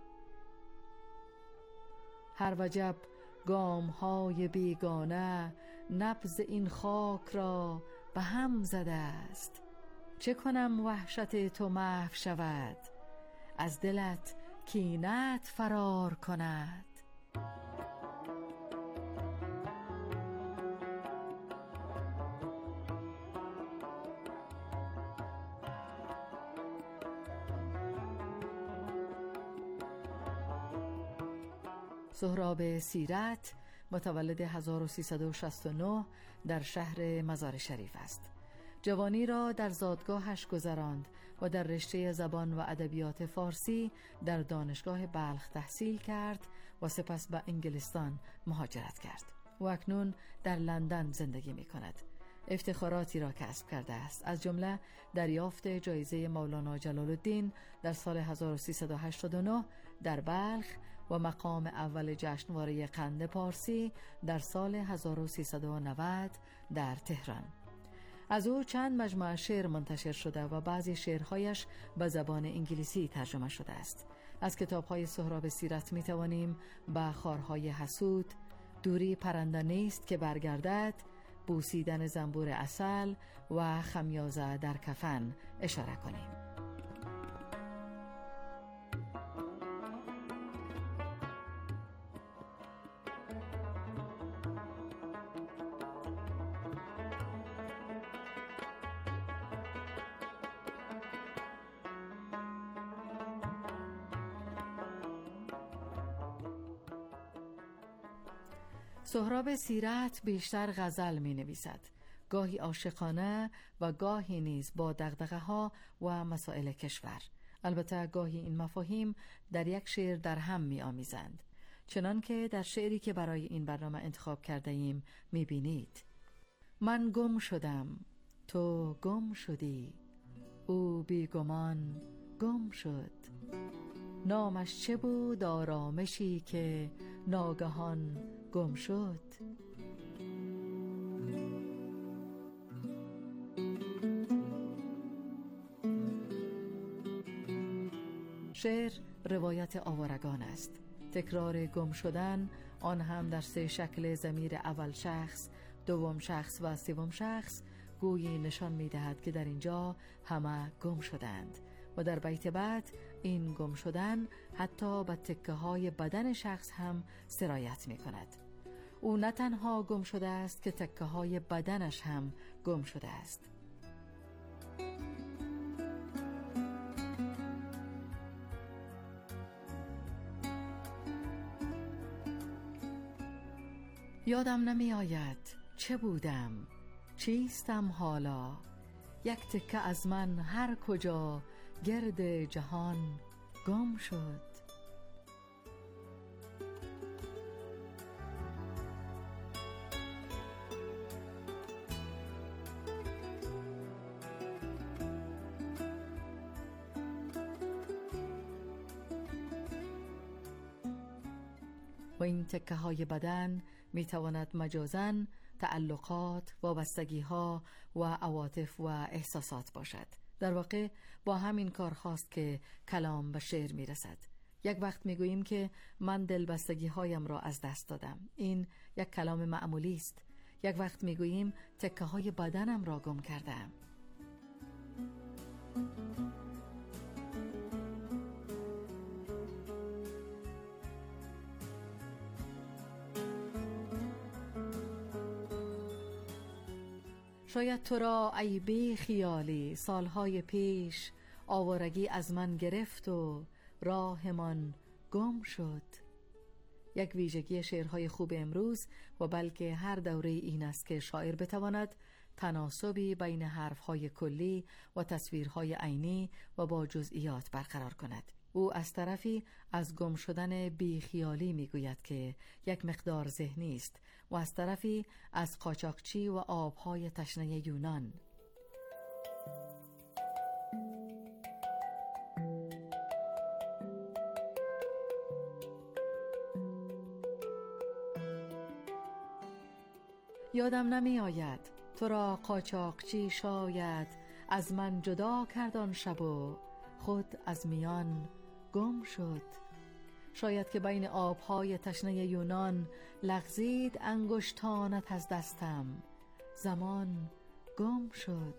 هر وجب گام‌های بیگانه، نبض این خاک را به هم زده است. چه کنم وحشت تو محو شود، از دلت کینت فرار کند. سهراب سیرت متولد 1369 در شهر مزار شریف است. جوانی را در زادگاهش گذراند و در رشته زبان و ادبیات فارسی در دانشگاه بلخ تحصیل کرد و سپس به انگلستان مهاجرت کرد و اکنون در لندن زندگی می کند. افتخاراتی را کسب کرده است، از جمله دریافت جایزه مولانا جلال الدین در سال 1389 در بلخ و مقام اول جشنواره قند پارسی در سال 1390 در تهران. از او چند مجموعه شعر منتشر شده و بعضی شعرهایش به زبان انگلیسی ترجمه شده است. از کتاب‌های سهراب سیرت می‌توانیم به خارهای حسود، دوری پرنده نیست که برگردد، بوسیدن زنبور عسل و خمیازه در کفن اشاره کنیم. سهراب سیرت بیشتر غزل می نویسد، گاهی عاشقانه و گاهی نیز با دغدغه‌ها و مسائل کشور. البته گاهی این مفاهیم در یک شعر در هم می آمیزند، چنان که در شعری که برای این برنامه انتخاب کرده ایم می بینید: من گم شدم، تو گم شدی، او بیگمان گم شد. نامش چه بود آرامشی که ناگهان گم شد. شعر روایت آوارگان است. تکرار گم شدن، آن هم در سه شکل ضمیر اول شخص، دوم شخص و سوم شخص، گویی نشان می‌دهد که در اینجا همه گم شدند و در بیت بعد این گم شدن حتی به تکه‌های بدن شخص هم سرایت می‌کند. او نه تنها گم شده است که تکه‌های بدنش هم گم شده است. یادم نمی آید چه بودم، چیستم حالا، یک تکه از من هر کجا گرد جهان گم شد. و این تکه های بدن می تواند مجازاً تعلقات، وابستگی‌ها و عواطف و احساسات باشد. در واقع با همین کار خواست که کلام به شعر می رسد. یک وقت می گوییم که من دلبستگی‌هایم را از دست دادم. این یک کلام معمولی است. یک وقت می گوییم تکه های بدنم را گم کردم. شاید تو را ای بی خیالی سالهای پیش آوارگی از من گرفت و راهمان گم شد. یک ویژگی شعرهای خوب امروز و بلکه هر دوره این است که شاعر بتواند تناسبی بین حرفهای کلی و تصویرهای عینی و با جزئیات برقرار کند. او از طرفی از گم شدن بیخیالی میگوید که یک مقدار ذهنی است و از طرفی از قاچاقچی و آبهای تشنه یونان. یادم نمی آید تو را قاچاقچی شاید از من جدا کرد آن شب و خود از میان گم شد. شاید که بین آبهای تشنه یونان لغزید انگشتانت از دستم، زمان گم شد.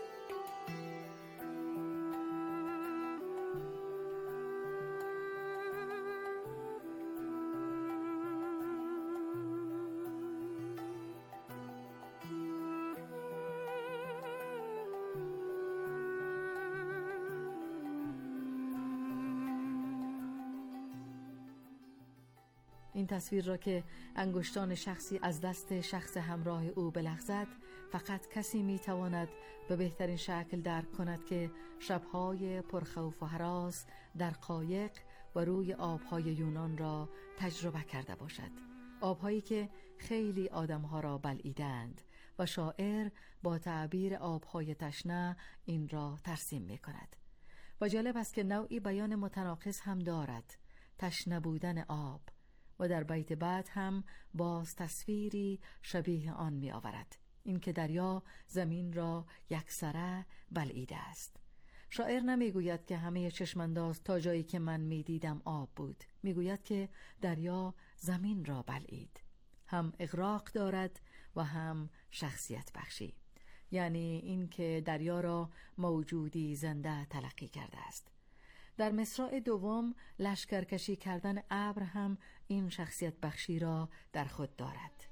این تصویر را که انگشتان شخصی از دست شخص همراه او بلغزد فقط کسی میتواند به بهترین شکل درک کند که شبهای پرخوف و هراس در قایق و روی آبهای یونان را تجربه کرده باشد. آبهایی که خیلی آدمها را بلعیدند و شاعر با تعبیر آبهای تشنه این را ترسیم میکند. و جالب است که نوعی بیان متناقض هم دارد، تشنه بودن آب، و در بیت بعد هم باز تصویری شبیه آن می آورد، این که دریا زمین را یکسره بلعیده است. شاعر نمیگوید که همه چشمانداز تا جایی که من میدیدم آب بود. میگوید که دریا زمین را بلعید. هم اغراق دارد و هم شخصیت بخشی، یعنی این که دریا را موجودی زنده تلقی کرده است. در مصرع دوم لشکرکشی کردن ابر هم این شخصیت بخشی را در خود دارد.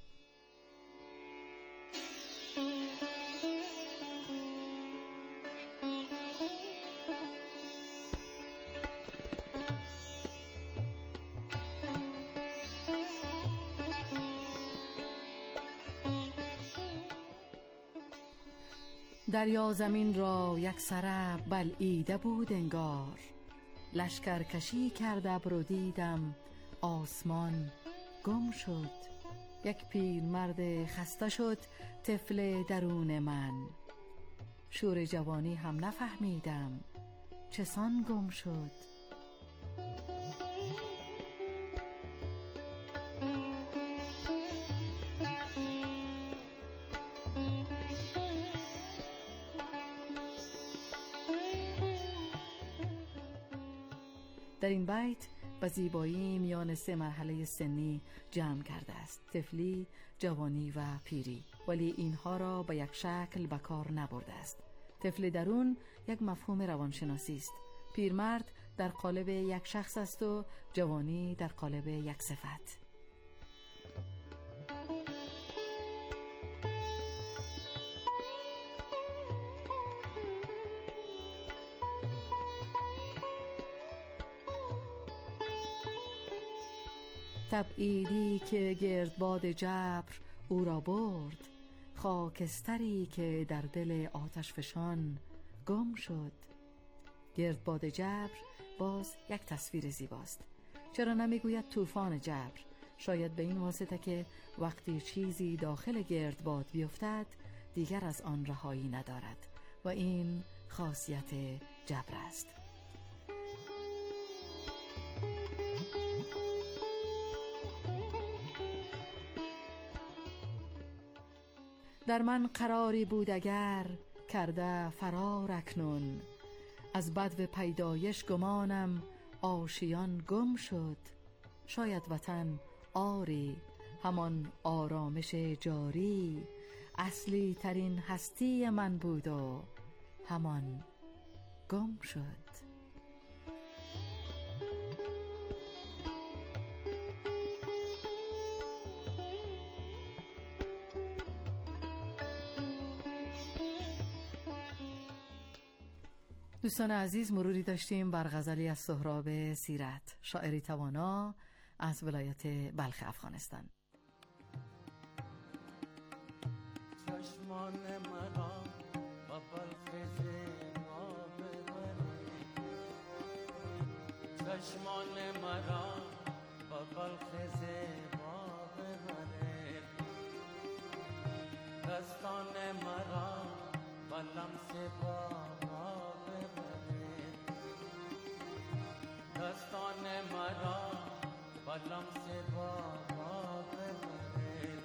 دریا زمین را یک سره بلعیده بود انگار، لشکر کشی کرده ابر و دیدم آسمان گم شد. یک پیرمرد خسته شد طفل درون من، شور جوانی هم نفهمیدم چسان گم شد. در این بیت به زیبایی میان 3 مرحله سنی جمع کرده است: طفلی، جوانی و پیری، ولی اینها را به یک شکل به کار نبرده است. طفل درون یک مفهوم روانشناسی است، پیرمرد در قالب یک شخص است و جوانی در قالب یک صفت. تبعیدی که گردباد جبر او را برد، خاکستری که در دل آتش فشان گم شد. گردباد جبر باز یک تصویر زیباست. چرا نمیگوید طوفان جبر؟ شاید به این واسطه که وقتی چیزی داخل گردباد بیفتد دیگر از آن رهایی ندارد و این خاصیت جبر است. در من قراری بود اگر، کرده فرار اکنون. از بدو پیدایش گمانم آشیان گم شد. شاید وطن آری همان آرامش جاری، اصلی ترین هستی من بود و همان گم شد. دوستان عزیز، مروری داشتیم بر غزلی از سهراب سیرت، شاعری توانا از ولایت بلخ افغانستان. چشمان مرا با بلخ زیبا ببره، چشمان مرا با بلخ زیبا ببره، دستان مرا با لمس بابا ببره، دستان مرا با لمس بابا ببره،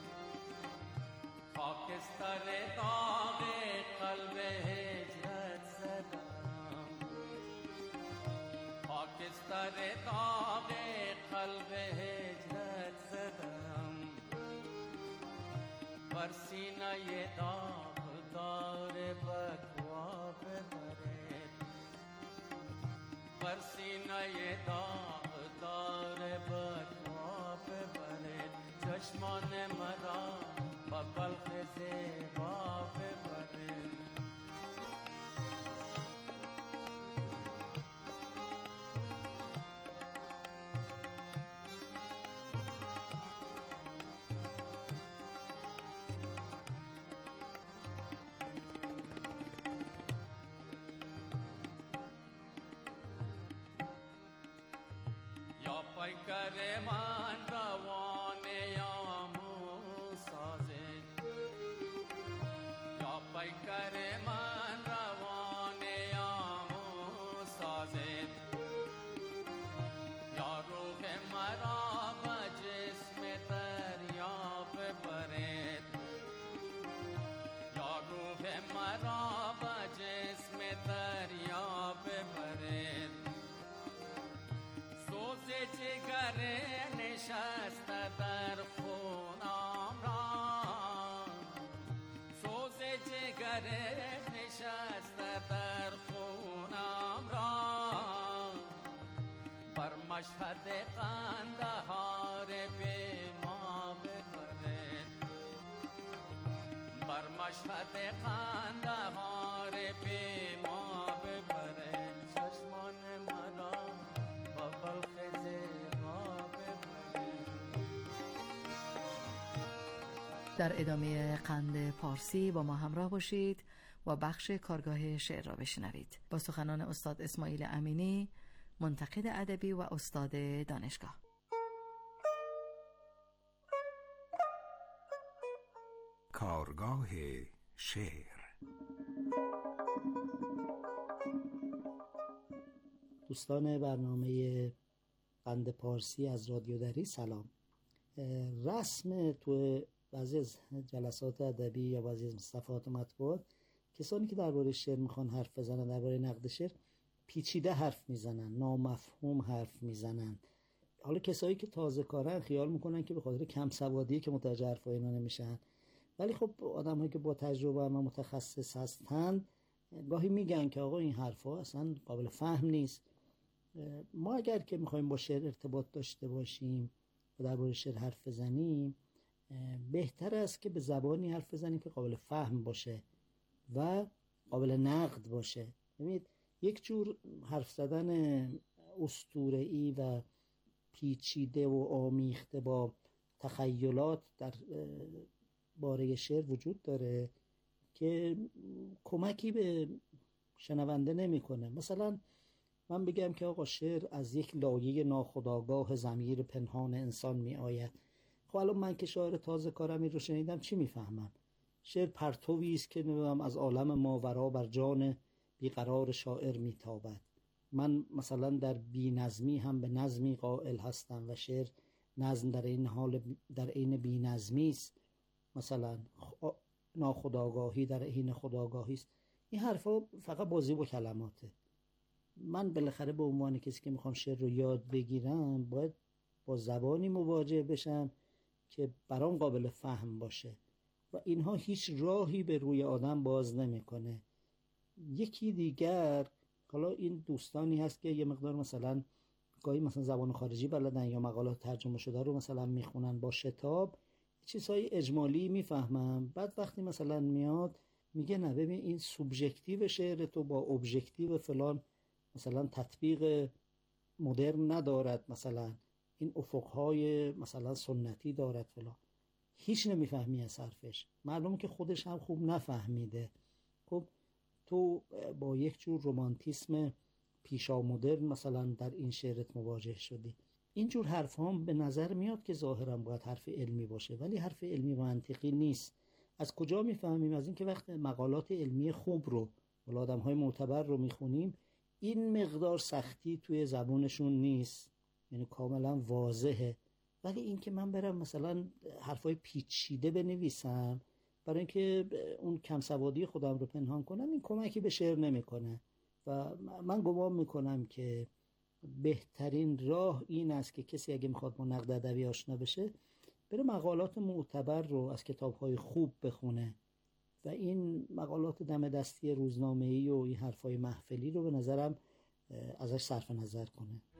خاکستر داغ قلب هجرت زدم، خاکستر داغ قلب هجرت زدم، بر سینه داغدار بکوا ببره، بر سینه داغدار بکوا ببره، چشمان مرا با بلخ زیبا ببره. یا پیکر من روانه یا موسازه، یا پیکر من روانه یا موسازه، یا روح مرا به جسم دریا ببرد، یا روح مرا به جسم دریا شرف نشسته در خونم را، بر مشهد قندهار به ما ببرد، بر مشهد قندهار به ما ببرد، چشمان مرا با بلخ زیبا ببرد. در ادامه قند پارسی با ما همراه باشید و بخش کارگاه شعر را بشنوید با سخنان استاد اسماعیل امینی، منتقد ادبی و استاد دانشگاه. کارگاه شعر. دوستان برنامه قند پارسی از رادیو دری سلام. رسم تو بعضی از جلسات ادبی یا بعضی از صفحات مطبوعات کسانی که درباره شعر میخوان حرف بزنن، درباره نقد شعر پیچیده حرف میزنن، نامفهوم حرف میزنن. حالا کسایی که تازه کارن خیال میکنن که به خاطر کم سوادی که متوجه حرف اینا نمیشن، ولی خب آدمایی که با تجربه و متخصص هستن گاهی میگن که آقا این حرفا اصلا قابل فهم نیست. ما اگر که میخوایم با شعر ارتباط داشته باشیم و درباره شعر حرف بزنیم، بهتر است که به زبانی حرف بزنیم که قابل فهم باشه و قابل نقد باشه. ببینید یک جور حرف زدن اسطوره‌ای و پیچیده و آمیخته با تخیلات در باره شعر وجود داره که کمکی به شنونده نمیکنه. مثلا من بگم که آقا شعر از یک لایه ناخودآگاه ضمیر پنهان انسان می آید. خب الان من که شاعر تازه کارم این رو شنیدم چی میفهمم؟ شعر پرتویی است که نمیدونم از عالم ماورا بر جان بیقرار شاعر میتابد. من مثلا در بی‌نظمی هم به نظمی قائل هستم و شعر نظم در این بی‌نظمی است. مثلا ناخودآگاهی در حین خودآگاهی است. این حرفا فقط بازی با کلماته. من بالاخره به عنوان کسی که میخوام شعر رو یاد بگیرم باید با زبانی مواجه بشم که برام قابل فهم باشه و اینها هیچ راهی به روی آدم باز نمیکنه. یکی دیگر، حالا این دوستانی هست که یه مقدار مثلا گاهی مثلا زبان خارجی بلدن یا مقالات ترجمه شده رو مثلا میخونن با شتاب، چیزهای اجمالی میفهمم. بعد وقتی مثلا میاد میگه نه ببین این سوبژکتیو شعر تو با ابژکتیو فلان مثلا تطبیق مدرن ندارد، مثلا این افقهای مثلا سنتی دارد فلان، هیچ نمیفهمی از حرفش. معلومه که خودش هم خوب نفهمیده. خب تو با یک جور رومانتیسم پیشا مدرن مثلا در این شعرت مواجه شدی. اینجور حرف هم به نظر میاد که ظاهرا باید حرف علمی باشه، ولی حرف علمی و منطقی نیست. از کجا میفهمیم؟ از این که وقت مقالات علمی خوب رو ولی آدم‌های معتبر رو میخونیم، این مقدار سختی توی زبونشون نیست، یعنی کاملا واضحه. ولی این که من برم مثلا حرفای پیچیده بنویسم برای اینکه اون کم سوادی خودم رو پنهان کنم، این کمکی به شعر نمیکنه. و من گمان میکنم که بهترین راه این است که کسی اگه میخواد با نقد ادبی آشنا بشه بره مقالات معتبر رو از کتاب‌های خوب بخونه و این مقالات دم دستی روزنامه‌ای و این حرفای محفلی رو به نظرم ازش صرف نظر کنه.